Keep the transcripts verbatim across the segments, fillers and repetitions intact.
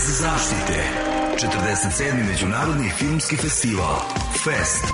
Bez zaštite. četrdeset sedmi Međunarodni filmski festival Fest.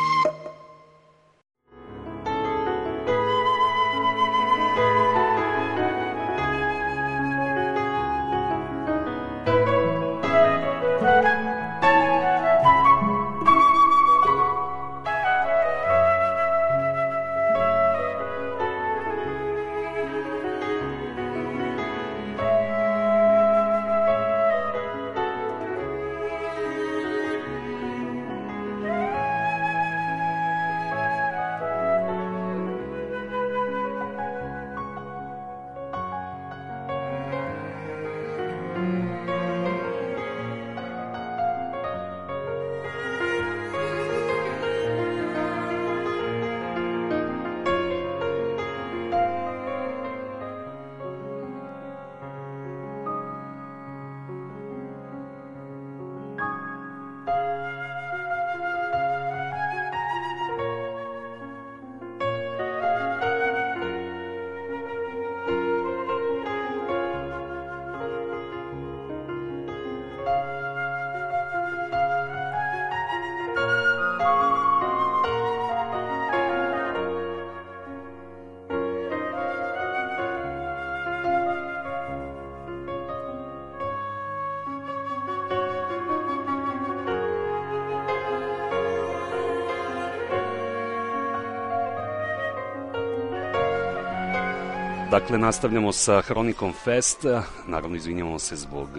Dakle, nastavljamo sa Hronikom Fest. Naravno, izvinjamo se zbog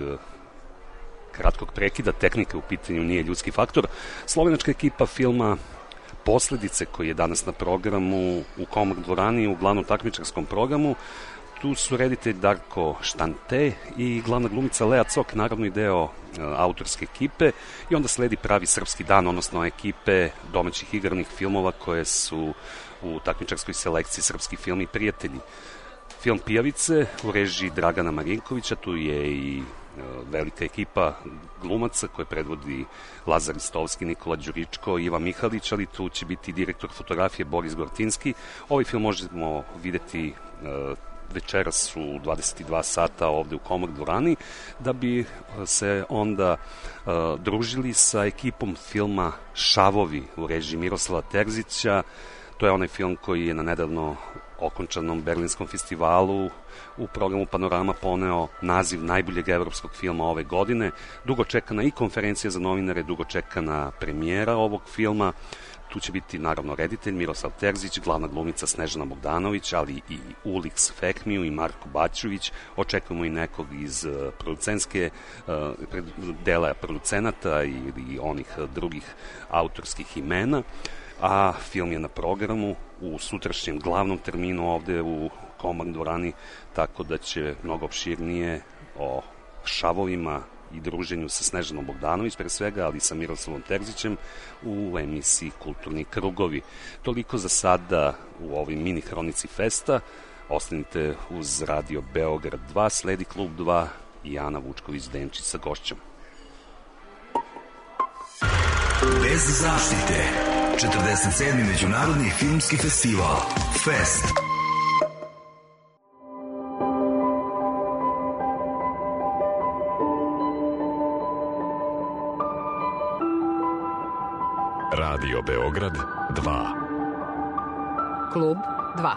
kratkog prekida. Tehnika u pitanju nije ljudski faktor. Slovenačka ekipa filma Posledice, koji je danas na programu u Komrak dvorani, u glavnom takmičarskom programu. Tu su reditelj Darko Štante i glavna glumica Lea Cok, naravno i deo uh, autorske ekipe. I onda sledi Pravi srpski dan, odnosno ekipe domaćih igranih filmova koje su u takmičarskoj selekciji Srpski film i prijatelji. Film Pijavice u režiji Dragana Marinkovića, tu je i uh, velika ekipa glumaca koje predvodi Lazar Istovski, Nikola Đuričko, Iva Mihalić, ali tu će biti direktor fotografije Boris Gortinski. Ovaj film možemo videti uh, večeras u dvadeset dva sata ovde u Komrak dvorani, da bi se onda uh, družili sa ekipom filma Šavovi u režiji Miroslava Terzića. To je onaj film koji je na nedavno okončanom Berlinskom festivalu u programu Panorama poneo naziv najboljeg evropskog filma ove godine. Dugo čekana i konferencija za novinare, dugo čekana premijera ovog filma. Tu će biti naravno reditelj Miroslav Terzić, glavna glumica Snežana Bogdanović, ali i Ulix Fekmiju i Marko Bačević. Očekujemo i nekog iz uh, producentske uh, dela producenata ili onih uh, drugih autorskih imena. A film je na programu u sutrašnjem glavnom terminu ovde u Komrak dvorani, tako da će mnogo opširnije o Šavovima i druženju sa Snežanom Bogdanović pre svega, ali i sa Miroslavom Terzićem u emisiji Kulturni krugovi. Toliko za sada u ovoj mini Hronici Festa. Ostanite uz Radio Beograd dva, sledi Klub dva i Ana Vučković-Denčić sa gošćom. Bez zaštite. četrdeset sedmi Međunarodni filmski festival Fest. Radio Beograd dva. Klub dva.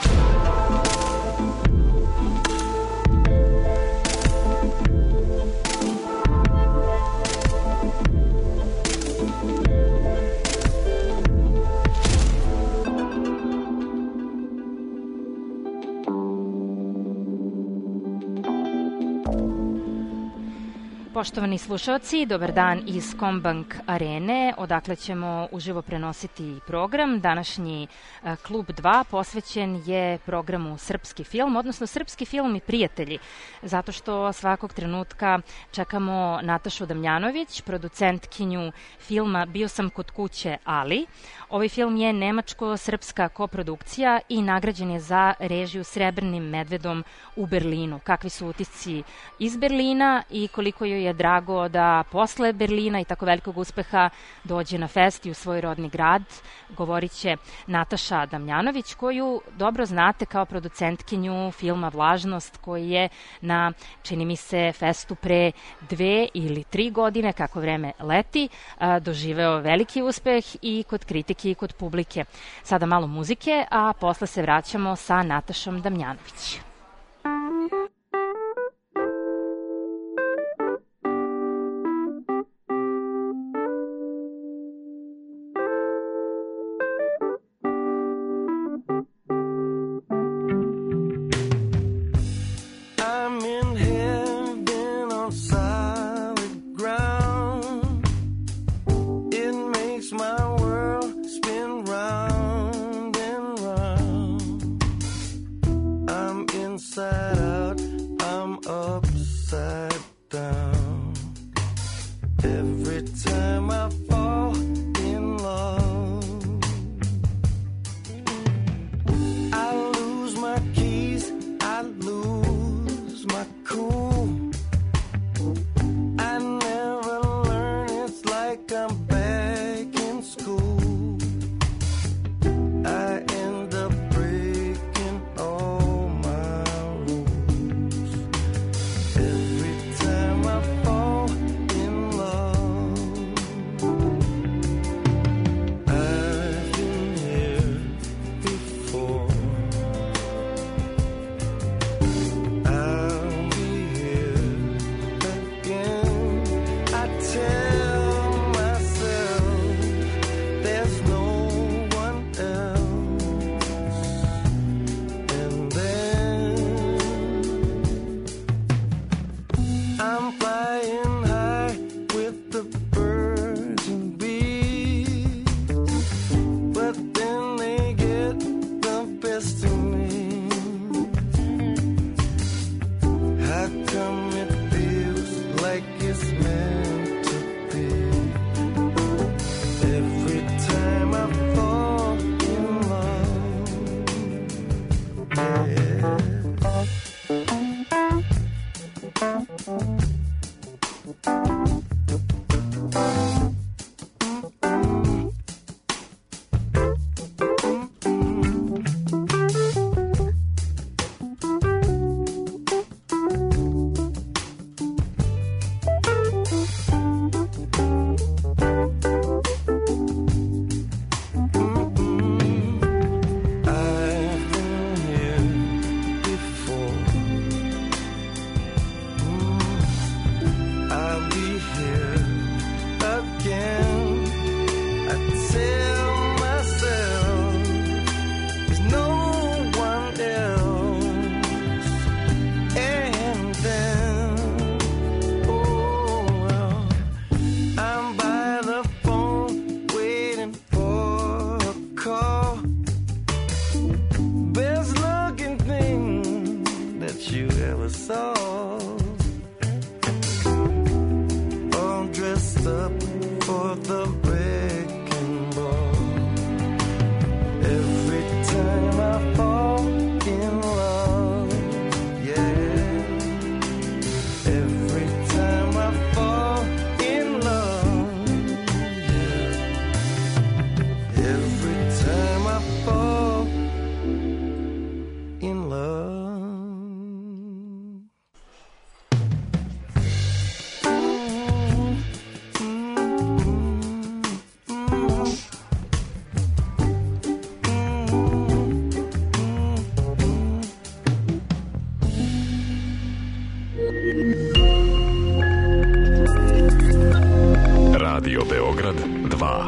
Poštovani slušalci, dobar dan iz Kombank arene, odakle ćemo uživo prenositi program. Današnji Klub dva posvećen je programu Srpski film, odnosno Srpski film i prijatelji, zato što svakog trenutka čekamo Natašu Damjanović, producentkinju filma Bio sam kod kuće, ali ovaj film je nemačko-srpska koprodukcija i nagrađen je za režiju Srebrnim medvedom u Berlinu. Kakvi su utisci iz Berlina i koliko joj je drago da posle Berlina i tako velikog uspeha dođe na fest i u svoj rodni grad. Govorit će Nataša Damjanović, koju dobro znate kao producentkinju filma Vlažnost, koji je na, čini mi se, festu pre dve ili tri godine, kako vreme leti, doživeo veliki uspeh i kod kritike i kod publike. Sada malo muzike, a posle se vraćamo sa Natašom Damjanović. Radio Beograd dva.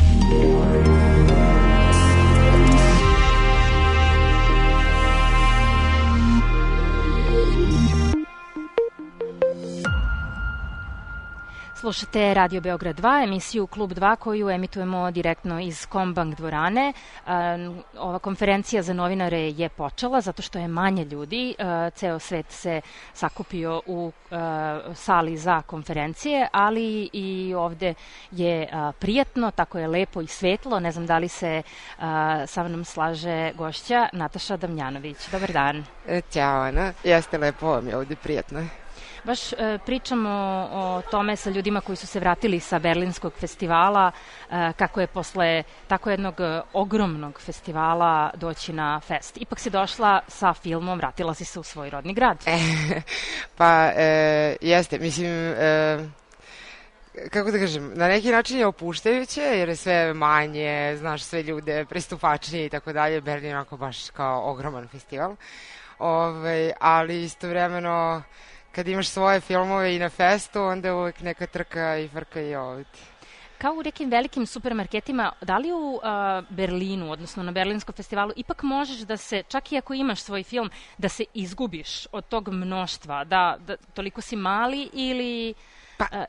Slušate Radio Beograd dva, emisiju Klub dva koju emitujemo direktno iz Kombank dvorane. Ova konferencija za novinare je počela zato što je manje ljudi. Ceo svet se sakupio u sali za konferencije, ali i ovde je prijatno, tako je lepo i svetlo. Ne znam da li se sa mnom slaže gošća Nataša Damjanović. Dobar dan. Ćao Ana, jeste lepo, vam je ovde prijatno. Baš e, pričamo o tome sa ljudima koji su se vratili sa Berlinskog festivala, e, kako je posle tako jednog e, ogromnog festivala doći na fest. Ipak si došla sa filmom, vratila si se u svoj rodni grad. E, pa, e, jeste, mislim... E, kako da kažem, na neki način je opuštajuće, jer je sve manje, znaš, sve ljude pristupačnije i tako dalje. Berlin je onako baš kao ogroman festival. Ove, ali istovremeno, kad imaš svoje filmove i na festu, onda je uvek neka trka i frka i ovdje. Kao u nekim velikim supermarketima, da li u uh, Berlinu, odnosno na Berlinskom festivalu, ipak možeš da se, čak i ako imaš svoj film, da se izgubiš od tog mnoštva, da, da toliko si mali ili... Pa... Uh,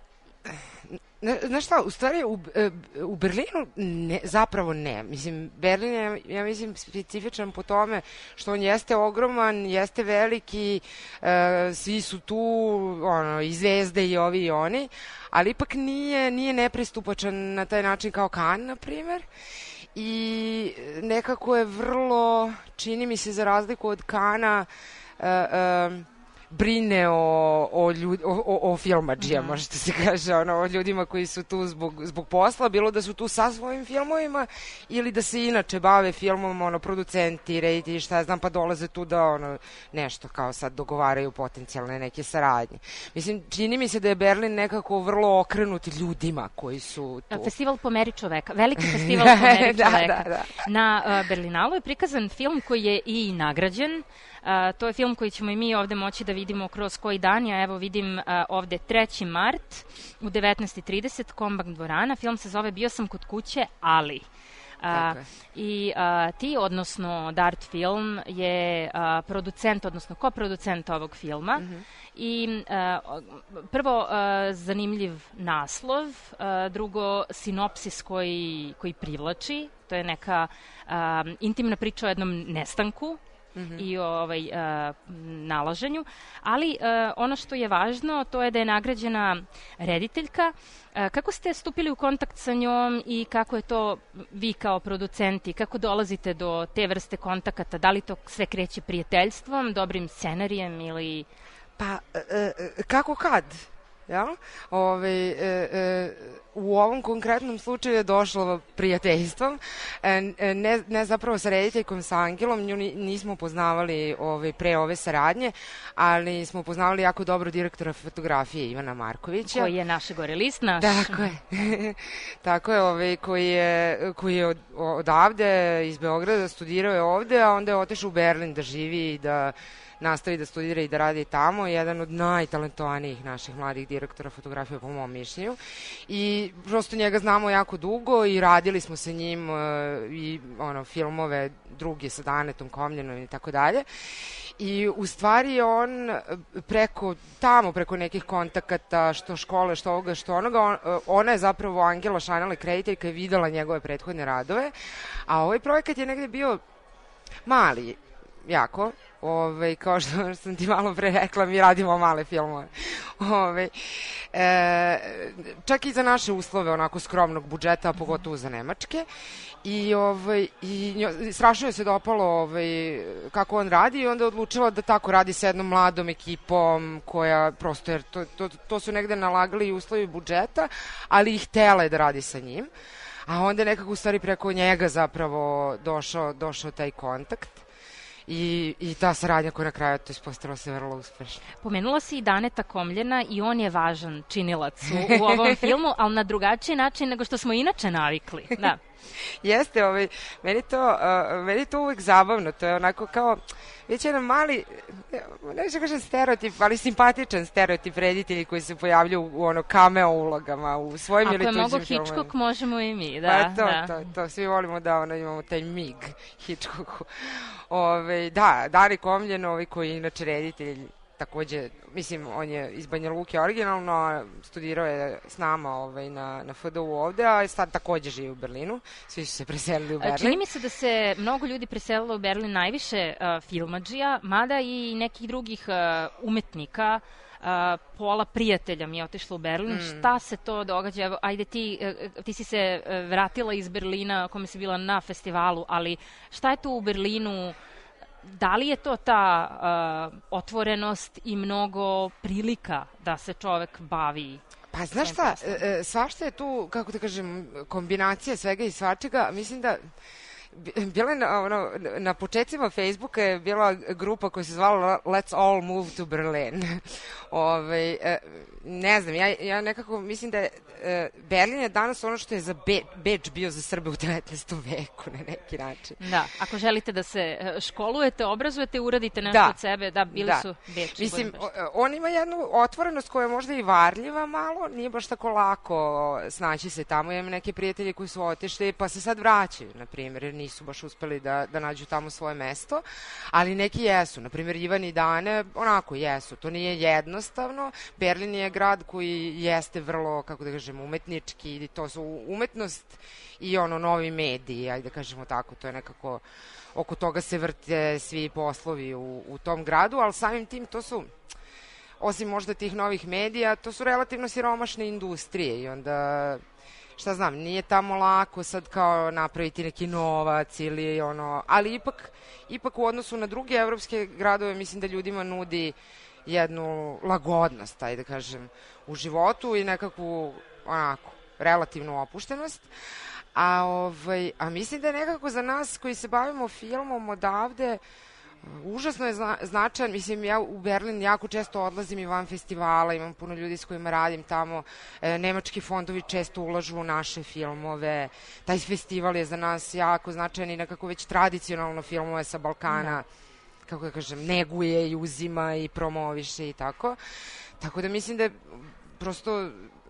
Znaš šta, u stvari u, u Berlinu ne, zapravo ne. Mislim, Berlin je, ja mislim, specifičan po tome što on jeste ogroman, jeste veliki, e, svi su tu, ono, i zvezde i ovi i oni, ali ipak nije, nije nepristupačan na taj način kao Cannes, na primer. I nekako je vrlo, čini mi se, za razliku od Cannes, e, e, brine o, o, ljud, o, o, o filmadžija, mm. možete se kaže, ono, o ljudima koji su tu zbog, zbog posla, bilo da su tu sa svojim filmovima ili da se inače bave filmom, ono, producenti, reditelji, šta ja znam, pa dolaze tu da, ono, nešto kao sad dogovaraju potencijalne neke saradnje. Mislim, čini mi se da je Berlin nekako vrlo okrenut ljudima koji su tu. Festival po meri čoveka, veliki festival po meri da, čoveka. Da, da. Na uh, Berlinalu je prikazan film koji je i nagrađen. Uh, to je film koji ćemo i mi ovde moći da vidimo kroz koji dan. Ja evo vidim uh, ovde treći mart u devetnaest i trideset, Kombank dvorana. Film se zove Bio sam kod kuće, ali... Uh, I uh, ti, odnosno Dart Film, je uh, producent, odnosno koproducent ovog filma. Mm-hmm. I uh, prvo uh, zanimljiv naslov, uh, drugo sinopsis koji, koji privlači. To je neka uh, intimna priča o jednom nestanku. Mm-hmm. i o ovaj, uh, nalaženju, ali uh, ono što je važno to je da je nagrađena rediteljka. Uh, kako ste stupili u kontakt sa njom i kako je to vi kao producenti, kako dolazite do te vrste kontakata, da li to sve kreće prijateljstvom, dobrim scenarijem ili... Pa, e, kako kad? Ja? Ove, e, e, u ovom konkretnom slučaju je došlo prijateljstvom, e, ne, ne zapravo sa rediteljkom, sa Angelom, nju nismo poznavali ove, pre ove saradnje, ali smo poznavali jako dobro direktora fotografije Ivana Markovića. Koji je naš gorelist, naš. Tako je. Tako je, ove, koji je, koji je od, odavde, iz Beograda, studirao je ovde, a onda je otišao u Berlin da živi i da nastavi da studira i da radi tamo, jedan od najtalentovanijih naših mladih direktora fotografije po mom mišljenju. I prosto njega znamo jako dugo i radili smo sa njim uh, i ono, filmove drugi sa Danetom Komljenom i tako dalje. I u stvari on preko, tamo preko nekih kontakata, što škole, što ovoga, što onoga, on, ona je zapravo Angela Šanele rediteljka i videla njegove prethodne radove, a ovaj projekat je negde bio mali, jako, Ove, kao što sam ti malo pre rekla, mi radimo male filmove. Ove, e, čak i za naše uslove, onako skromnog budžeta, a pogotovo za nemačke. I, ove, i njo, strašno je se dopalo ove, kako on radi i onda je odlučila da tako radi sa jednom mladom ekipom koja prosto, jer to, to, to su negde nalagali i uslovi budžeta, ali i htela je da radi sa njim. A onda je nekako u stvari preko njega zapravo došao, došao taj kontakt. I, i ta saradnja koja na kraju to ispostavila se vrlo uspešna. Pomenula si i Daneta Komljena i on je važan činilac u, u ovom filmu, ali na drugačiji način nego što smo inače navikli. Da. Jeste, ovaj, meni, to, uh, meni to uvek zabavno, to je onako kao, već jedan mali, ne više kažem stereotip, ali simpatičan stereotip reditelji koji se pojavljaju u ono cameo ulogama, u svojim ili tuđim filmovima. Ako je mogo Hitchcock, možemo i mi, da. Pa to, da. to, to, svi volimo da ono, imamo taj mig Hitchcocku. Ove, da, Dani Komljen, ovaj, koji je inače reditelj, takođe, mislim, on je iz Banja Luke originalno, studirao je s nama ovaj, na, na F D U ovde, a sad takođe živi u Berlinu. Svi su se preselili u Berlin. Čini mi se da se mnogo ljudi preselilo u Berlin, najviše uh, filmadžija, mada i nekih drugih uh, umetnika. Uh, pola prijatelja mi je otišla u Berlin. Mm. Šta se to događa? Evo, ajde ti, uh, ti si se uh, vratila iz Berlina kome si bila na festivalu, ali šta je tu u Berlinu da li je to ta uh, otvorenost i mnogo prilika da se čovek bavi? Pa znaš šta, svašta je tu, kako da kažem, kombinacija svega i svačega. Mislim da bila je na, ono, na početcima Facebooka je bila grupa koja se zvala Let's All Move to Berlin. Ove, ne znam, ja, ja nekako mislim da je Berlin je danas ono što je za Be, Beč bio za Srbe u devetnaestom veku na neki način. Da, ako želite da se školujete, obrazujete, uradite nešto da. od sebe, da, bili da. su Beč. Mislim, on ima jednu otvorenost koja je možda i varljiva malo, nije baš tako lako snaći se tamo. Ja imam neke prijatelje koji su otišli pa se sad vraćaju, na primjer, jer nisu baš uspeli da, da nađu tamo svoje mesto, ali neki jesu. Na primjer, Ivan i Dane, onako jesu. To nije jednostavno. Berlin je grad koji jeste vrlo, kako da kažem, umetnički, to su umetnost i ono novi mediji, ajde da kažemo tako, to je nekako, oko toga se vrte svi poslovi u, u tom gradu, ali samim tim to su, osim možda tih novih medija, to su relativno siromašne industrije i onda, šta znam, nije tamo lako sad kao napraviti neki novac ili ono, ali ipak, ipak u odnosu na druge evropske gradove mislim da ljudima nudi jednu lagodnost, ajde da kažem, u životu i nekakvu, onako, relativnu opuštenost. A, ovaj, a mislim da je nekako za nas koji se bavimo filmom odavde užasno je zna, značajan. Mislim, ja u Berlin jako često odlazim i van festivala, imam puno ljudi s kojima radim tamo, e, nemački fondovi često ulažu u naše filmove, taj festival je za nas jako značajan i nekako već tradicionalno filmove sa Balkana, da. kako da kažem, neguje i uzima i promoviše i tako. Tako da mislim da je prosto,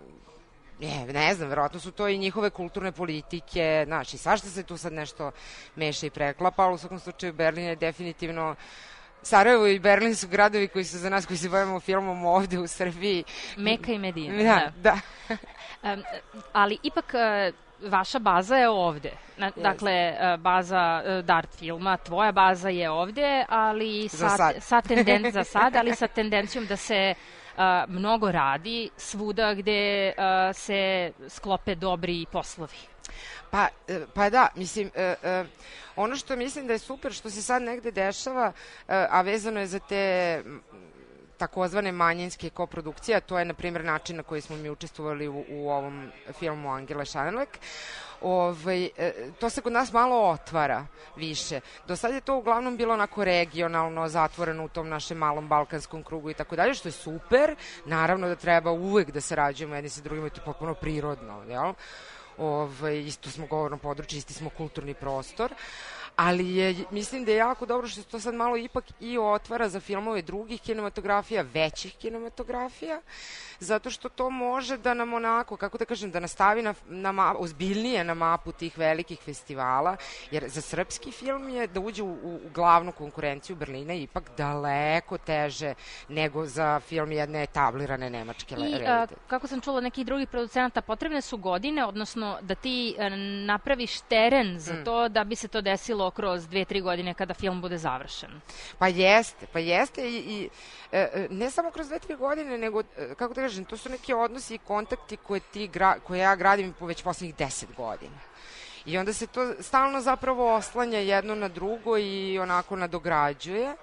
ne, ne znam, verovatno su to i njihove kulturne politike, znaš, i svašta se tu sad nešto meša i preklapa, ali u svakom slučaju Berlin je definitivno, Sarajevo i Berlin su gradovi koji su za nas koji se bavimo filmom ovde u Srbiji. Meka i Medina. Da, da. um, ali ipak vaša baza je ovde. Na, yes. Dakle, baza Dart filma, tvoja baza je ovde, ali sa, za sa tenden, za sad, ali sa tendencijom da se uh, mnogo radi svuda gde uh, se sklope dobri poslovi. Pa, pa da, mislim, uh, uh, ono što mislim da je super, što se sad negde dešava, uh, a vezano je za te takozvane manjinske koprodukcije, a to je, na primjer, način na koji smo mi učestvovali u, u ovom filmu Angele Schanelek. Ovaj, to se kod nas malo otvara više. Do sad je to uglavnom bilo onako regionalno, zatvoreno u tom našem malom balkanskom krugu i tako dalje, što je super. Naravno da treba uvek da sarađujemo jedni sa drugima, to je potpuno prirodno, jel? Ovaj, isto smo govorno područje, isti smo kulturni prostor. Ali je, mislim da je jako dobro što se to sad malo ipak i otvara za filmove drugih kinematografija, većih kinematografija, zato što to može da nam onako, kako da kažem, da nastavi na, na ma, ozbiljnije na mapu tih velikih festivala, jer za srpski film je da uđe u, u glavnu konkurenciju Berlina ipak daleko teže nego za film jedne etablirane nemačke I, a, kako sam čula nekih drugih producenata, potrebne su godine, odnosno da ti a, napraviš teren za mm. to da bi se to desilo kroz dve, tri godine kada film bude završen. Pa jeste, pa jeste i, i e, ne samo kroz dve, tri godine, nego, kako da kažem, to su neki odnosi i kontakti koje, ti gra, koje ja gradim po već poslednjih deset godina. I onda se to stalno zapravo oslanja jedno na drugo i onako nadograđuje.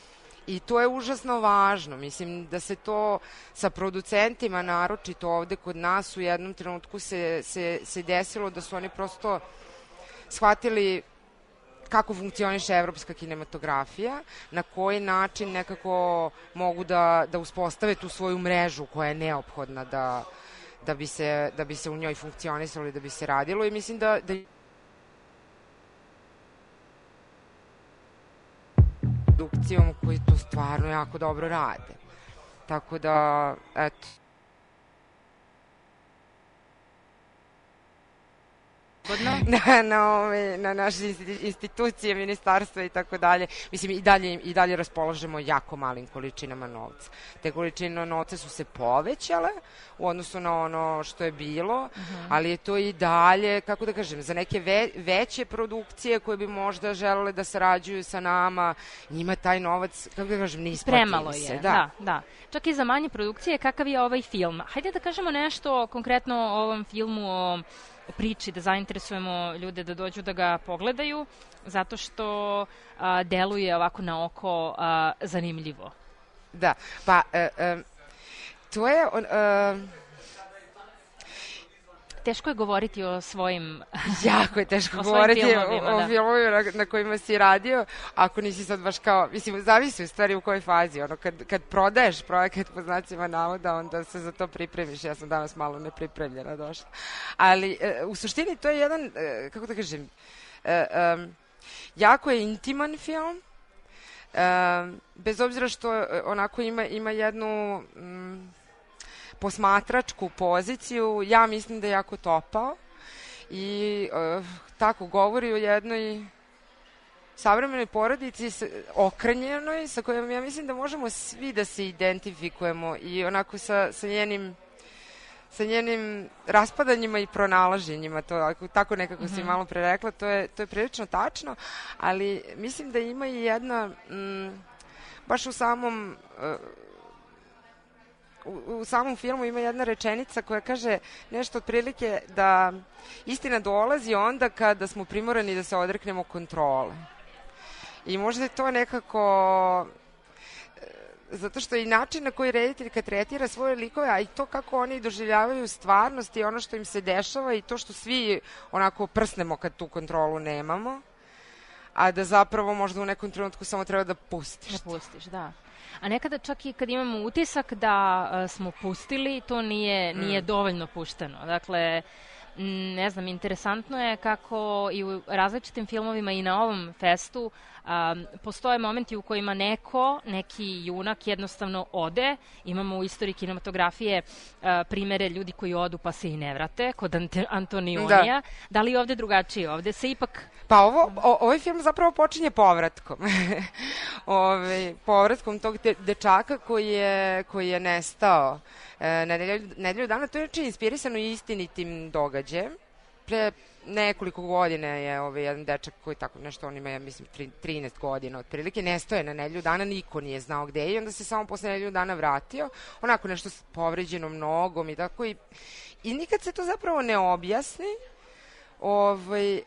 I to je užasno važno. Mislim da se to sa producentima, naročito ovde kod nas, u jednom trenutku se, se, se desilo da su oni prosto shvatili kako funkcioniše evropska kinematografija, na koji način nekako mogu da, da uspostave tu svoju mrežu koja je neophodna da, da, bi se, da bi se u njoj funkcionisalo i da bi se radilo. I mislim da, da produkcijom koji to stvarno jako dobro rade. Tako da, eto. Na, na, ove, na naše institucije, ministarstva i tako dalje. Mislim, i dalje, i dalje raspolažemo jako malim količinama novca. Te količine novca su se povećale u odnosu na ono što je bilo, uh-huh. ali je to i dalje, kako da kažem, za neke ve, veće produkcije koje bi možda želele da sarađuju sa nama, njima taj novac, kako da kažem, ne isplati Premalo se. je, da. da, da. Čak i za manje produkcije, kakav je ovaj film? Hajde da kažemo nešto konkretno o ovom filmu, o priči, da zainteresujemo ljude da dođu da ga pogledaju, zato što a, deluje ovako na oko a, zanimljivo. Da, pa e, e, to je... On, e, teško je govoriti o svojim jako je teško o govoriti filmovima, o, o da. filmovima na, na kojima si radio, ako nisi sad baš kao, mislim, zavisi u stvari u kojoj fazi, ono, kad, kad prodaješ projekat po znacima navoda, onda se za to pripremiš, ja sam danas malo nepripremljena došla, ali e, u suštini to je jedan, e, kako da kažem, e, e, jako je intiman film, e, bez obzira što e, onako ima, ima jednu... Mm, posmatračku poziciju, ja mislim da je jako topao i uh, tako govori o jednoj savremenoj porodici s, okrenjenoj, sa kojom ja mislim da možemo svi da se identifikujemo i onako sa, sa njenim sa njenim raspadanjima i pronalaženjima, to ako, tako nekako mm-hmm. si malo pre rekla, to je, to je prilično tačno, ali mislim da ima i jedna m, baš u samom uh, U, u samom filmu ima jedna rečenica koja kaže nešto otprilike da istina dolazi onda kada smo primorani da se odreknemo kontrole. I možda je to nekako... Zato što i način na koji reditelj kad tretira svoje likove, a i to kako oni doživljavaju stvarnost i ono što im se dešava i to što svi onako prsnemo kad tu kontrolu nemamo, a da zapravo možda u nekom trenutku samo treba da pustiš. Da pustiš, da. A nekada čak i kad imamo utisak da uh, smo pustili, to nije, nije mm. dovoljno pušteno. Dakle, ne znam, interesantno je kako i u različitim filmovima i na ovom festu um, postoje momenti u kojima neko, neki junak jednostavno ode. Imamo u istoriji kinematografije uh, primere ljudi koji odu pa se i ne vrate, kod Ant- Antonionija. Da. da li je ovde drugačije? Ovde se ipak... Pa ovo, o, ovaj film zapravo počinje povratkom. Ove, povratkom tog de, dečaka koji je, koji je nestao e, nedelju, nedelju dana. To je čini inspirisano istinitim događajem. Pre nekoliko godina je ovaj jedan dečak koji tako nešto, on ima, ja mislim, trinaest godina otprilike, nestao je na nedelju dana, niko nije znao gde je i onda se samo posle nedelju dana vratio, onako nešto s povređenom nogom i tako i, i nikad se to zapravo ne objasni, ovaj,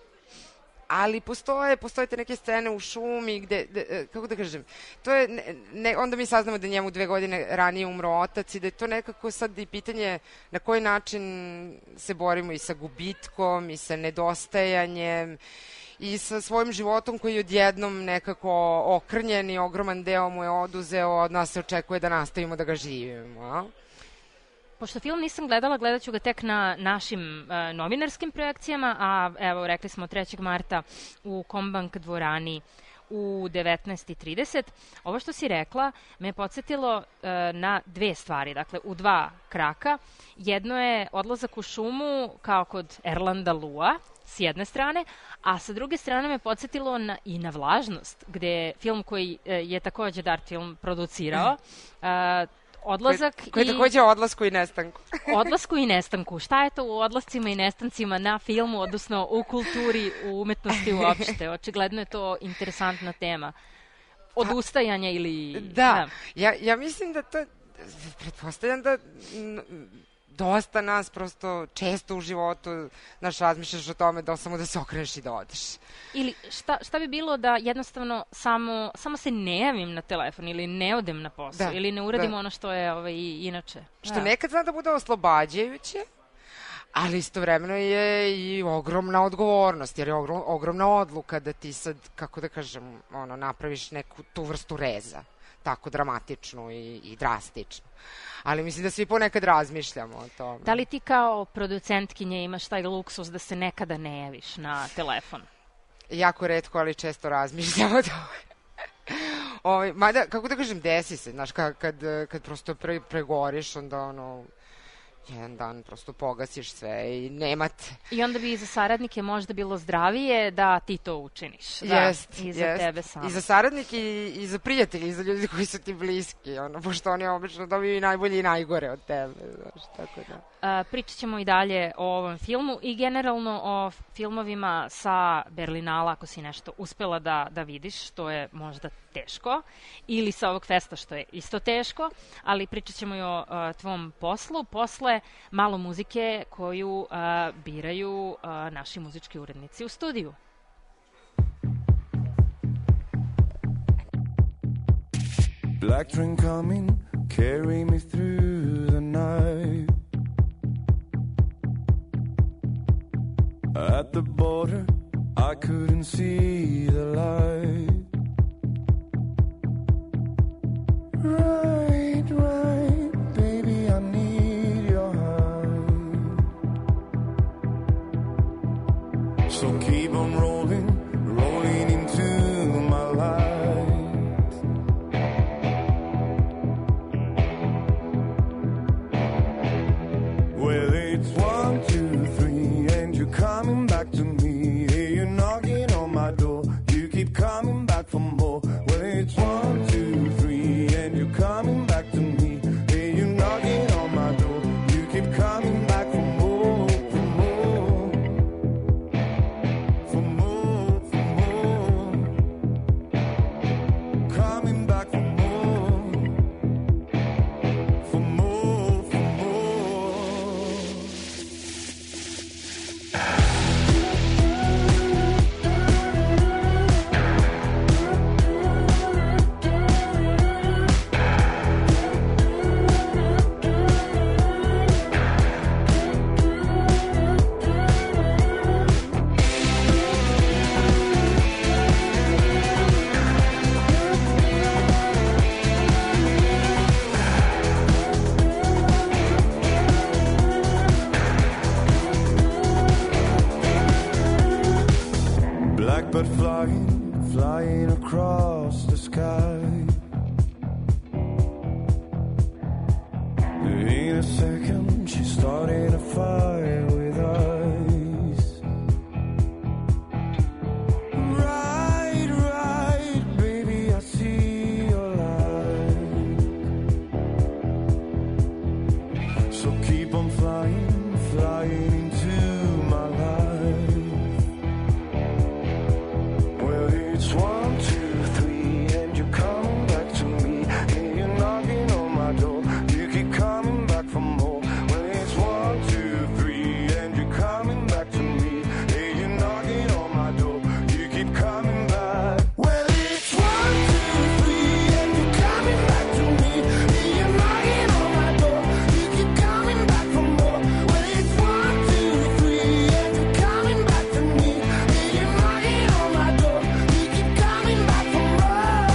ali postoje, postoje te neke scene u šumi gde, de, kako da kažem, to je, ne, ne, onda mi saznamo da njemu dve godine ranije umro otac i da je to nekako sad i pitanje na koji način se borimo i sa gubitkom i sa nedostajanjem i sa svojim životom koji je odjednom nekako okrnjen i ogroman deo mu je oduzeo, od nas se očekuje da nastavimo da ga živimo, a? Pošto film nisam gledala, gledat ću ga tek na našim uh, novinarskim projekcijama, a evo, rekli smo trećeg marta u Kombank dvorani u devetnaest i trideset. Ovo što si rekla me je podsjetilo uh, na dve stvari, dakle u dva kraka. Jedno je odlazak u šumu kao kod Erlanda Lua, s jedne strane, a sa druge strane me podsjetilo na, i na Vlažnost, gde je film koji uh, je takođe Dart film producirao, uh, odlazak koji, koji i... takođe odlasku i nestanku. Odlasku i nestanku. Šta je to u odlascima i nestancima na filmu, odnosno u kulturi, u umetnosti uopšte? Očigledno je to interesantna tema. Odustajanja ili... Da, da. Ja, ja mislim da to... Pretpostavljam da... dosta nas prosto često u životu naš razmišljaš o tome da samo da se okreneš i da odeš. Ili šta, šta bi bilo da jednostavno samo, samo se ne javim na telefon ili ne odem na posao da, ili ne uradim da. ono što je ovaj, inače. Što da. nekad zna da bude oslobađajuće, ali istovremeno je i ogromna odgovornost, jer je ogrom, ogromna odluka da ti sad, kako da kažem, ono, napraviš neku tu vrstu reza, tako dramatičnu i, i drastičnu. Ali mislim da svi ponekad razmišljamo o tome. Da li ti kao producentkinje imaš taj luksus da se nekada ne javiš na telefon? Jako retko, ali često razmišljamo o tome. Ovaj, mada, kako da kažem, desi se, znaš, kad, kad, kad prosto pre, pregoriš, onda ono, jedan dan prosto pogasiš sve i nemate. I onda bi i za saradnike možda bilo zdravije da ti to učiniš. Da, jest, i za jest. tebe sam. I za saradnike i, i za prijatelji, i za ljudi koji su ti bliski, ono, pošto oni obično dobiju i najbolje i najgore od tebe, znaš, tako da. Uh, pričat ćemo i dalje o ovom filmu i generalno o filmovima sa Berlinala, ako si nešto uspela da, da vidiš, što je možda teško, ili sa ovog festa, što je isto teško, ali pričat ćemo i o uh, tvom poslu. Posle dakle, malo muzike koju a, biraju a, naši muzički urednici u studiju. Black train coming, carry me through the night. At the border, I couldn't see the light. Right, right, baby, I need your heart. So keep on rolling, rolling into my life. Well, it's one, two, three, and you're coming back to me. Hey, you're knocking on my door, you keep coming back for more. Well, it's one, two, three, and you're coming back to me. Hey, you're knocking on my door, you keep coming back for more, for more, for more, for more. Coming back for more, for more, for more. Blackbird flying, flying across the sky. In a second, she started a fire with eyes. Right, right, baby, I see your light. So keep on flying, flying into my life. Well, it's one, two, three, and you're coming back to me. And you're knocking on my door, you keep coming back for more. Well, it's one, two, three, and you're coming back to me. Hey, you're knocking on my door, you keep coming back. Well, it's one, two, three, and you're coming back to me. Hey, you're knocking on my door, you keep coming back for more. Well, it's one, two, three, and you're coming back to me. Hey, you're knocking on my door, you keep coming back for more.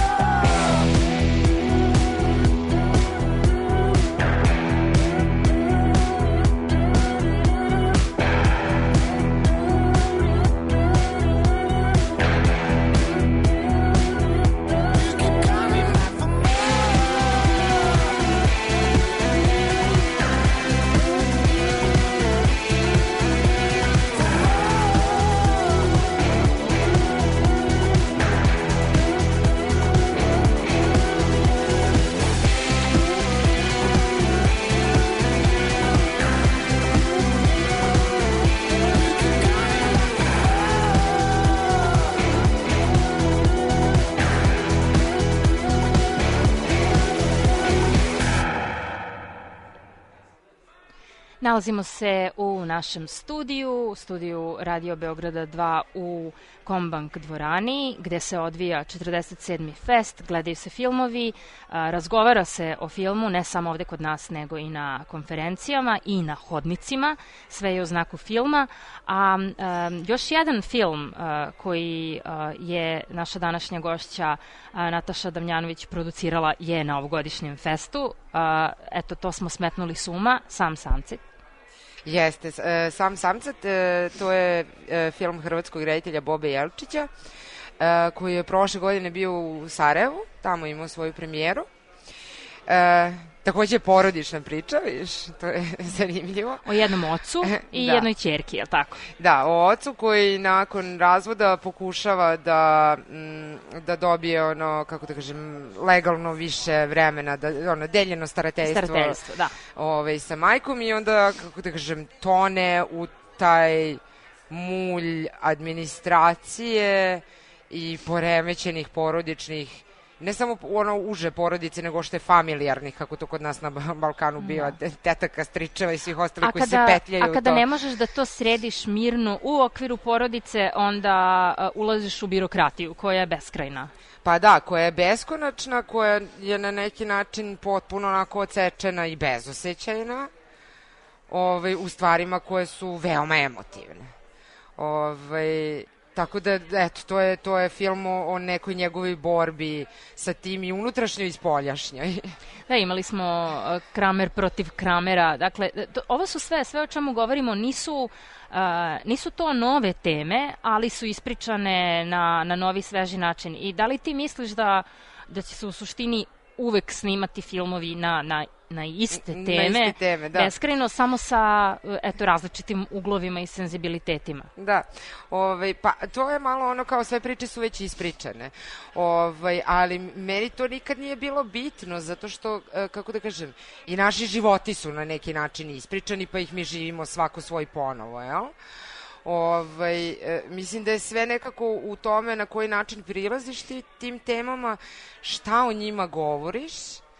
Nalazimo se u našem studiju, studiju Radio Beograda dva u Kombank dvorani, gde se odvija četrdeset sedmi fest, gledaju se filmovi, a, razgovara se o filmu ne samo ovde kod nas, nego i na konferencijama i na hodnicima, sve je u znaku filma. A, a još jedan film a, koji a, je naša današnja gošća a, Nataša Damjanović producirala je na ovogodišnjem festu. A, eto, to smo smetnuli s uma, Sam samcet. Jeste, e, Sam samcat, e, to je e, film hrvatskog reditelja Bobe Jelčića, e, koji je prošle godine bio u Sarajevu, tamo imao svoju premijeru. E, takođe porodična priča, viš, to je zanimljivo. O jednom ocu i da. jednoj ćerki, je li tako? Da, o ocu koji nakon razvoda pokušava da, m, da dobije ono, kako da kažem, legalno više vremena, da, ono, deljeno starateljstvo, Starateljstvo, da. Ovaj, sa majkom i onda, kako da kažem, tone u taj mulj administracije i poremećenih porodičnih ne samo ono uže porodice, nego što je familijarnih, kako to kod nas na Balkanu biva, da. tetaka, stričeva i svih ostalih koji se petljaju u to. A kada ne možeš da to središ mirno u okviru porodice, onda uh, ulaziš u birokratiju koja je beskrajna. Pa da, koja je beskonačna, koja je na neki način potpuno onako odsečena i bezosećajna, ovaj, u stvarima koje su veoma emotivne. Ovaj, tako da, eto, to je, to je film o, o nekoj njegovoj borbi sa tim i unutrašnjoj i spoljašnjoj. Da, imali smo uh, Kramer protiv Kramera. Dakle, to, ovo su sve, sve o čemu govorimo nisu, uh, nisu to nove teme, ali su ispričane na, na novi, sveži način. I da li ti misliš da, da će se u suštini uvek snimati filmovi na, na, na iste teme, na iste teme, da. Beskrajno, samo sa eto, različitim uglovima i senzibilitetima? Da, ovaj, pa to je malo ono kao sve priče su već ispričane, ovaj, ali meni to nikad nije bilo bitno, zato što, kako da kažem, i naši životi su na neki način ispričani, pa ih mi živimo svako svoj ponovo, jel? Ovaj, e, mislim da je sve nekako u tome na koji način prilaziš ti, tim temama, šta o njima govoriš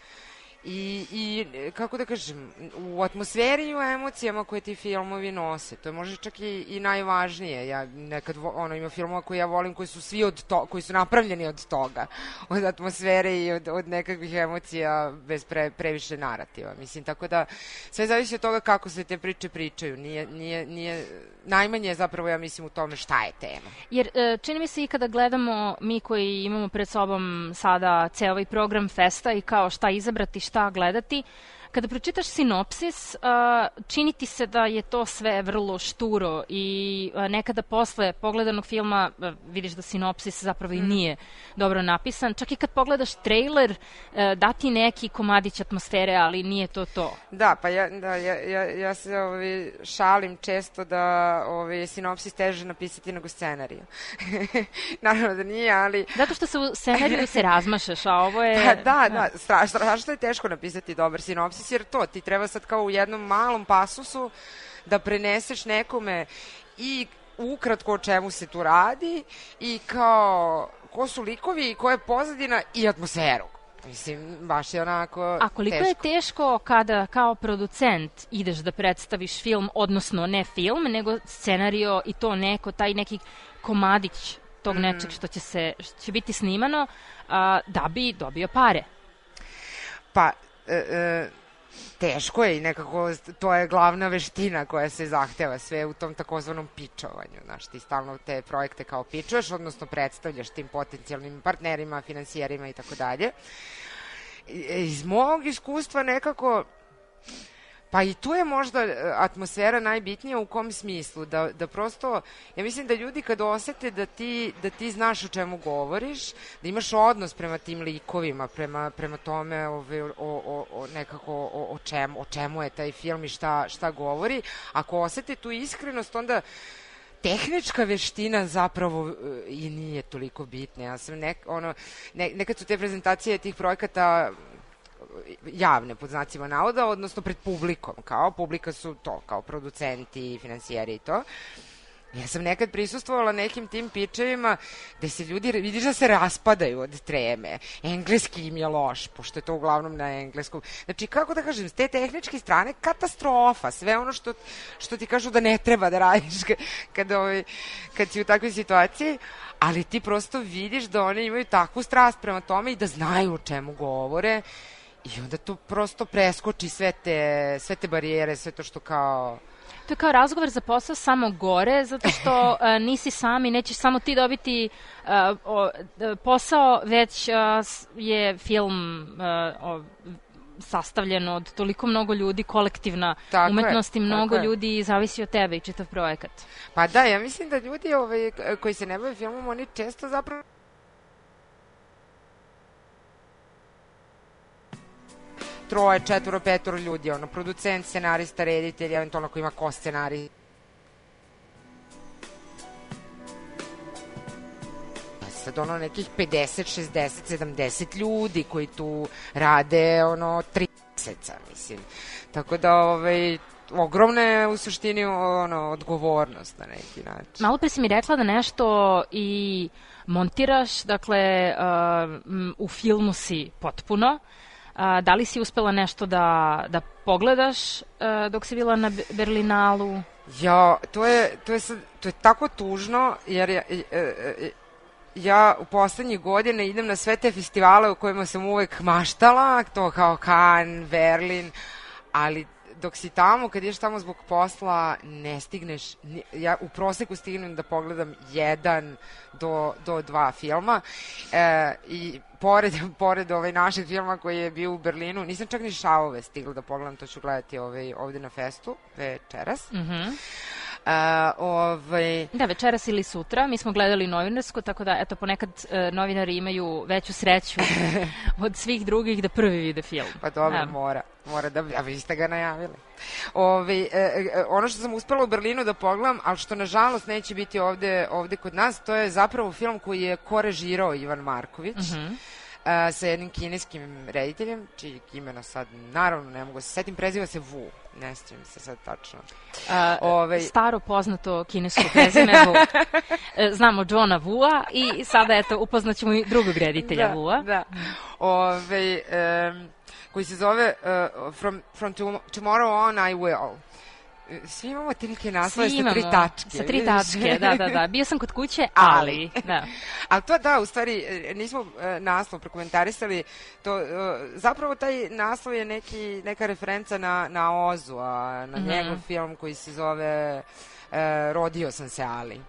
i, i kako da kažem, u atmosferi i u emocijama koje ti filmovi nose. To je možda čak i, i najvažnije. Ja nekad, ono, ima filmova koje ja volim koji su svi od to, koji su napravljeni od toga, od atmosfere i od, od nekakvih emocija bez pre, previše narativa. Mislim, tako da sve zavisi od toga kako se te priče pričaju. Nije, nije, nije, najmanje je zapravo, ja mislim, u tome šta je tema. Jer čini mi se i kada gledamo mi koji imamo pred sobom sada ceo ovaj program festa i kao šta izabrati, šta gledati, kada pročitaš sinopsis, čini ti se da je to sve vrlo šturo i nekada posle pogledanog filma vidiš da sinopsis zapravo i nije dobro napisan. Čak i kad pogledaš trailer, dati neki komadić atmosfere, ali nije to to. Da, pa ja, da, ja, ja, ja se ovi, šalim često da ovi, sinopsis teže napisati nego scenariju. Naravno da nije, ali... Zato što se u scenariju se razmašaš, a ovo je... Pa da, da, strašno, strašno je teško napisati dobar sinopsis, jer to, ti treba sad kao u jednom malom pasusu da preneseš nekome i ukratko o čemu se tu radi i kao ko su likovi i koja je pozadina i atmosferu. Mislim, baš je onako teško. A koliko je teško kada kao producent ideš da predstaviš film, odnosno ne film, nego scenario i to neko, taj neki komadić tog mm. nečeg što će, se, što će biti snimano, a, da bi dobio pare? Pa, e, e, teško je i nekako to je glavna veština koja se zahteva sve u tom takozvanom pičovanju. Znaš, ti stalno te projekte kao pičuješ, odnosno predstavljaš tim potencijalnim partnerima, finansijerima i tako dalje. Iz mog iskustva nekako, pa i tu je možda atmosfera najbitnija u kom smislu, da, da prosto, ja mislim da ljudi kad osete da ti, da ti znaš o čemu govoriš, da imaš odnos prema tim likovima, prema, prema tome ove, o, o, o nekako o, o, čemu, o čemu je taj film i šta, šta govori, ako osete tu iskrenost, onda tehnička veština zapravo i nije toliko bitna. Ja sam nek, ono, ne, nekad su te prezentacije tih projekata javne, pod znacima navoda, odnosno pred publikom, kao publika su to, kao producenti, finansijeri i to. Ja sam nekad prisustvovala nekim tim pičevima gde se ljudi, vidiš da se raspadaju od treme. Engleski im je loš, pošto je to uglavnom na engleskom. Znači, kako da kažem, s te tehničke strane, katastrofa. Sve ono što, što ti kažu da ne treba da radiš kad, ovaj, kad si u takvoj situaciji, ali ti prosto vidiš da oni imaju takvu strast prema tome i da znaju o čemu govore. I onda to prosto preskoči sve te, sve te barijere, sve to što kao... To je kao razgovor za posao samo gore, zato što uh, nisi sam i nećeš samo ti dobiti uh, o, posao, već uh, je film uh, o, sastavljen od toliko mnogo ljudi, kolektivna tako umetnost i mnogo ljudi zavisi od tebe i čitav projekat. Pa da, ja mislim da ljudi ovaj, koji se ne bave filmom, oni često zapravo troje, četvoro, petoro ljudi, ono, producent, scenarista, reditelj, eventualno ako ima ko scenarij. Sad, ono, nekih pedeset, šezdeset, sedamdeset ljudi koji tu rade, ono, tri meseca, mislim. Tako da, ovaj, ogromna je u suštini ono, odgovornost na neki način. Malo pre si mi rekla da nešto i montiraš, dakle uh, m, u filmu si potpuno. Uh, da li si uspela nešto da, da pogledaš uh, dok si bila na Berlinalu? Ja, to je, to je, sad, to je tako tužno, jer ja, ja u poslednjih godina idem na sve te festivale u kojima sam uvek maštala, to kao Cannes, Berlin, ali dok si tamo, kad ješ tamo zbog posla, ne stigneš, ja u proseku stignem da pogledam jedan do, do dva filma e, i pored, pored ovaj našeg filma koji je bio u Berlinu, nisam čak ni Šavove stigla da pogledam, to ću gledati ovaj, ovde na festu večeras. Mhm. Mm Uh, ovaj... Da, večeras ili sutra. Mi smo gledali novinarsko, tako da, eto, ponekad uh, novinari imaju veću sreću od svih drugih da prvi vide film. Pa dobro, da. mora. Mora da, a vi ste ga najavili. Ove, e, e, ono što sam uspela u Berlinu da pogledam, ali što nažalost neće biti ovde, ovde kod nas, to je zapravo film koji je korežirao Ivan Marković. Mhm. Uh, sa jednim kineskim rediteljem, čiji imena sad, naravno, ne mogu se setim, preziva se Wu, ne sjećam se sad tačno. Uh, Ove... Staro poznato kinesko prezime Wu. Znamo Johna Wua i sada, eto, upoznaćemo i drugog reditelja da, Wua. Da, Ove, um, koji se zove uh, From, from Tomorrow On I Will. Svi imamo te neke naslove sa tri tačke. Sa tri tačke, da, da, da. Bio sam kod kuće, ali... Da. Ali to da, u stvari, nismo naslov prokomentarisali, to, zapravo taj naslov je neki, neka referenca na, na Ozu, a na mm-hmm. njegov film koji se zove e, Rodio sam se, ali.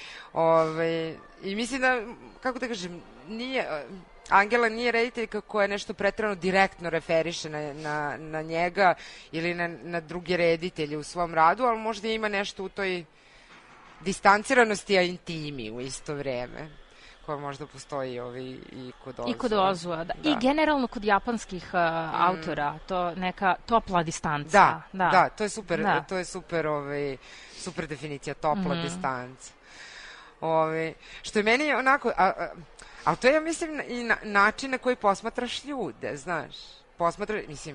Ove, I mislim da, kako da kažem, nije... Angela nije rediteljka koja nešto pretrano direktno referiše na, na, na njega ili na, na druge reditelje u svom radu, ali možda ima nešto u toj distanciranosti, a intimi u isto vreme, koja možda postoji ovi i kod Ozua. I kod Ozua, da. Da. I generalno kod japanskih uh, mm. autora, to neka topla distanca. Da, da, da to je super, da. To je super, ovaj, super definicija, topla mm. distanca. Ovaj, što je meni onako... A, a, ali to je, ja mislim, i na, način na koji posmatraš ljude, znaš. Posmatra, mislim,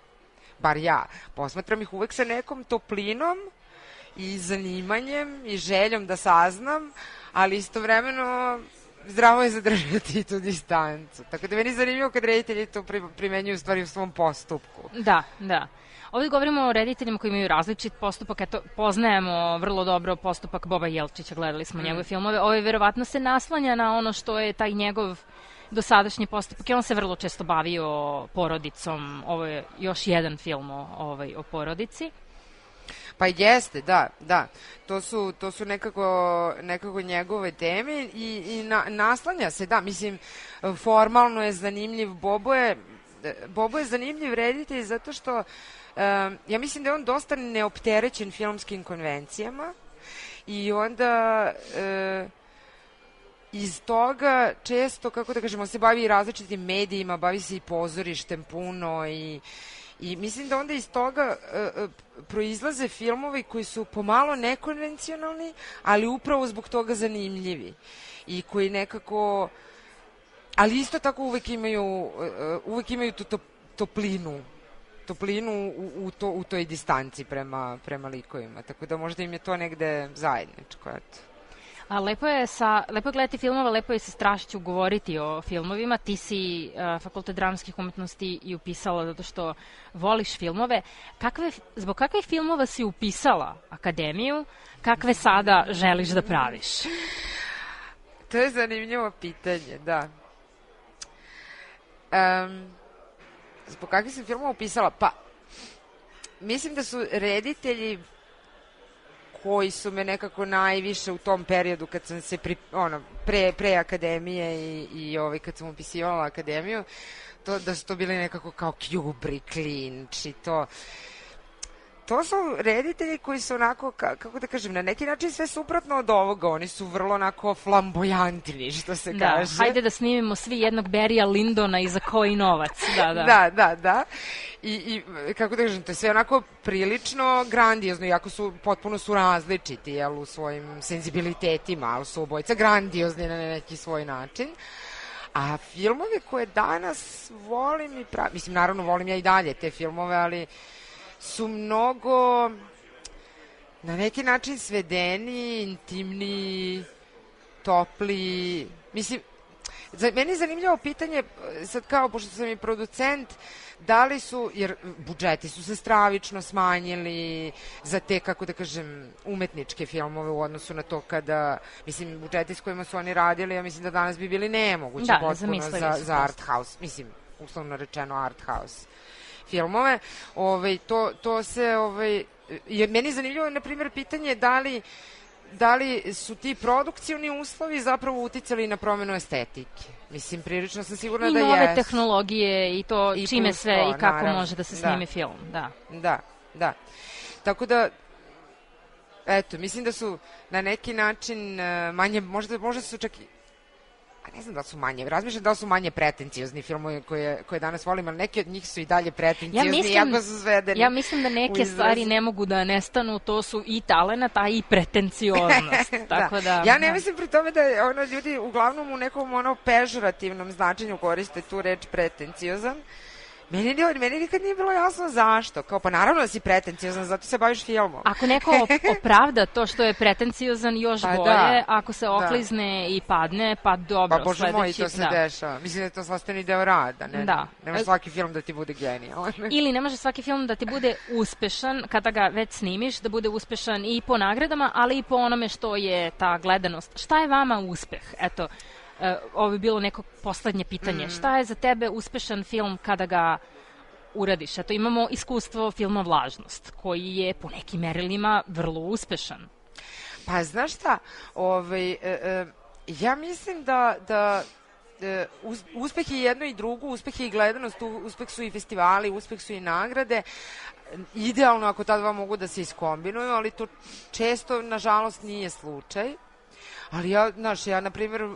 bar ja, posmatram ih uvek sa nekom toplinom i zanimanjem i željom da saznam, ali istovremeno zdravo je zadržati tu distancu. Tako da meni je zanimljivo kad reditelji to primenjuju stvari u svom postupku. Da, da. Ovdje govorimo o rediteljima koji imaju različit postupak. Eto, poznajemo vrlo dobro postupak Boba Jelčića, gledali smo mm. njegove filmove. Ovo je verovatno se naslanja na ono što je taj njegov dosadašnji postupak. I on se vrlo često bavio porodicom. Ovo je još jedan film o, ovaj, o porodici. Pa jeste, da, da. To su, to su nekako, nekako njegove teme i, i na, naslanja se, da, mislim, formalno je zanimljiv. Bobo je, Bobo je zanimljiv reditelj zato što Um, ja mislim da je on dosta neopterećen filmskim konvencijama i onda uh, iz toga često, kako da kažemo, se bavi i različitim medijima, bavi se i pozorištem puno i, i mislim da onda iz toga uh, proizlaze filmovi koji su pomalo nekonvencionalni, ali upravo zbog toga zanimljivi i koji nekako, ali isto tako uvek imaju, uh, uvek imaju tu top, toplinu toplinu u, u, to, u toj distanci prema, prema likovima, tako da možda im je to negde zajedničko, eto. A lepo je, sa, lepo je gledati filmove, lepo je sa strašću govoriti o filmovima. Ti si uh, Fakultet dramskih umetnosti i upisala zato što voliš filmove. Kakve, zbog kakvih filmova si upisala akademiju, kakve sada želiš da praviš? To je zanimljivo pitanje, da. Um, Zbog kakvih sam filmova upisala? Pa, mislim da su reditelji koji su me nekako najviše u tom periodu kad sam se pri, ono, pre, pre akademije i, i ovaj, kad sam upisivala akademiju, to, da su to bili nekako kao Kubrick, Lynch i to. To su reditelji koji su onako, kako da kažem, na neki način sve suprotno od ovoga. Oni su vrlo onako flambojantni, što se da, kaže. Da, hajde da snimimo svi jednog Barrya Lyndona i za koji novac. Da, da. Da, da, da. I, i kako da kažem, to je sve onako prilično grandiozno, iako su, potpuno su različiti, jel, u svojim senzibilitetima, ali su obojica grandiozni na neki svoj način. A filmove koje danas volim i pravim, mislim, naravno volim ja i dalje te filmove, ali su mnogo na neki način svedeni, intimni, topli. Mislim, za, meni je zanimljivo pitanje, sad kao, pošto sam i producent, da li su, jer budžeti su se stravično smanjili za te, kako da kažem, umetničke filmove u odnosu na to kada, mislim, budžeti s kojima su oni radili, ja mislim da danas bi bili nemogući da, potpuno za, za art house, mislim, uslovno rečeno art house filmove. Ovaj, to, to se, ovaj, jer meni je zanimljivo, na primjer, pitanje da li da li su ti produkcijni uslovi zapravo uticali na promenu estetike. Mislim, prilično sam sigurna I da jesu. I nove tehnologije i to I čime plus sve to, i kako naravno. Može da se snimi da. film. Da, da, da. Tako da, eto, mislim da su na neki način manje, možda, možda su čak i ne znam da su manje, razmišljam da su manje pretenciozni filmovi koje, koje danas volim, ali neki od njih su i dalje pretenciozni, ja mislim, jako su svedeni. Ja mislim da neke stvari ne mogu da nestanu, to su i talenat, a i pretencioznost. Tako da, da, ja ne da. mislim pri tome da ono, ljudi uglavnom u nekom ono pežorativnom značenju koriste tu reč pretenciozan. Meni, meni nikad nije bilo jasno zašto. Kao, pa naravno da si pretenciozan, zato se baviš filmom. Ako neko opravda to što je pretenciozan, još pa bolje. Da. Ako se oklizne da. I padne, pa dobro. Pa bože sledeći, moj, to se da. Dešava. Mislim da je to sastavni deo rada. Ne, da. ne može svaki film da ti bude genijalan. Ili ne može svaki film da ti bude uspešan, kada ga već snimiš, da bude uspešan i po nagradama, ali i po onome što je ta gledanost. Šta je vama uspeh? Eto, Uh, ovo bi bilo neko poslednje pitanje. Mm. Šta je za tebe uspešan film kada ga uradiš? Eto, imamo iskustvo filma Vlažnost, koji je po nekim merilima vrlo uspešan. Pa, znaš šta? Ovaj, e, e, ja mislim da, da e, uspeh je jedno i drugo, uspeh je i gledanost, uspeh su i festivali, uspeh su i nagrade. Idealno ako ta dva mogu da se iskombinuju, ali to često, nažalost, nije slučaj. Ali ja, znaš, ja, na primjer,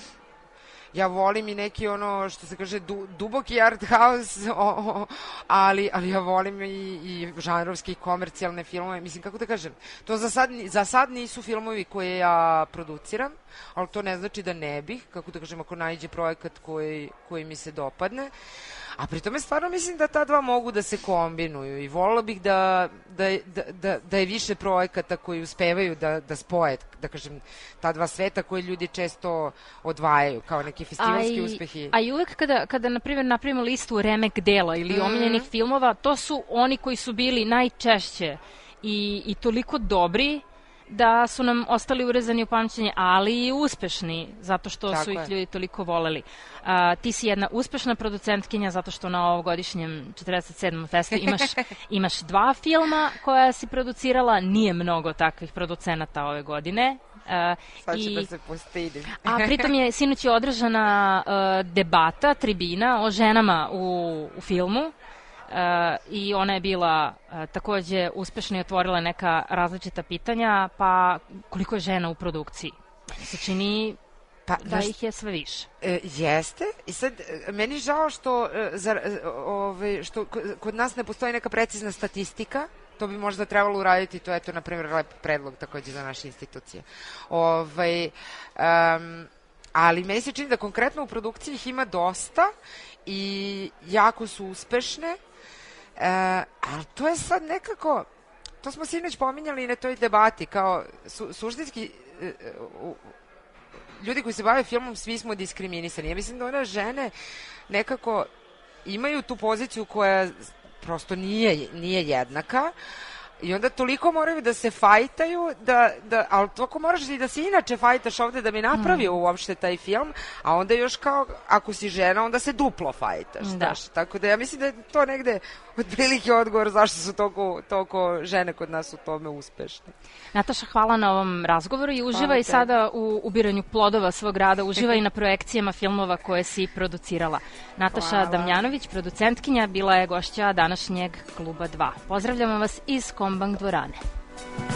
ja volim i neki ono što se kaže du, duboki art house, o, o, ali, ali ja volim i, i žanrovske i komercijalne filmove. Mislim, kako da kažem, to za sad, za sad nisu filmovi koje ja produciram, ali to ne znači da ne bih, kako da kažem, ako naiđe projekat koji, koji mi se dopadne. A pri tome stvarno mislim da ta dva mogu da se kombinuju i volila bih da, da, da, da, da je više projekata koji uspevaju da, da spoje, da kažem, ta dva sveta koje ljudi često odvajaju kao neki festivalski uspehi. A i uvek kada, kada na primjer, napravimo listu remek dela ili mm. omiljenih filmova, to su oni koji su bili najčešće i, i toliko dobri da su nam ostali urezani u pamćenje, ali i uspešni, zato što Tako su ih je. Ljudi toliko voleli. A, ti si jedna uspešna producentkinja, zato što na ovogodišnjem četrdeset sedmom festu imaš, imaš dva filma koja si producirala, nije mnogo takvih producenata ove godine. Uh, Sad ću i, da se postidim. A pritom je sinoć je održana uh, debata, tribina o ženama u, u filmu. Uh, i ona je bila uh, takođe uspešna i otvorila neka različita pitanja, pa koliko je žena u produkciji? Meni se čini pa, da znaš, ih je sve više. E, jeste, i sad meni žao što, zar, ove, što kod nas ne postoji neka precizna statistika, to bi možda trebalo uraditi, to je to, na primjer, lep predlog takođe za naše institucije. Ovaj, um, ali meni se čini da konkretno u produkciji ih ima dosta i jako su uspešne. E, ali to je sad nekako, to smo sinoć pominjali i na toj debati, kao su, suštinski e, u, ljudi koji se bave filmom, svi smo diskriminisani. Ja mislim da one žene nekako imaju tu poziciju koja prosto nije, nije jednaka i onda toliko moraju da se fajtaju, da, da, ali toliko moraš i da se inače fajtaš ovde da bi napravio mm. uopšte taj film, a onda još kao, ako si žena, onda se duplo fajtaš. Da. Daš. Tako da ja mislim da je to negde otprilike odgovor zašto su toliko, toliko žene kod nas u tome uspešne. Nataša, hvala na ovom razgovoru i uživaj sada u ubiranju plodova svog rada, uživaj na projekcijama filmova koje si producirala. Nataša hvala. Damjanović, producentkinja, bila je gošća današnjeg Kluba dva. Pozdravljamo vas iz Kombank dvorane.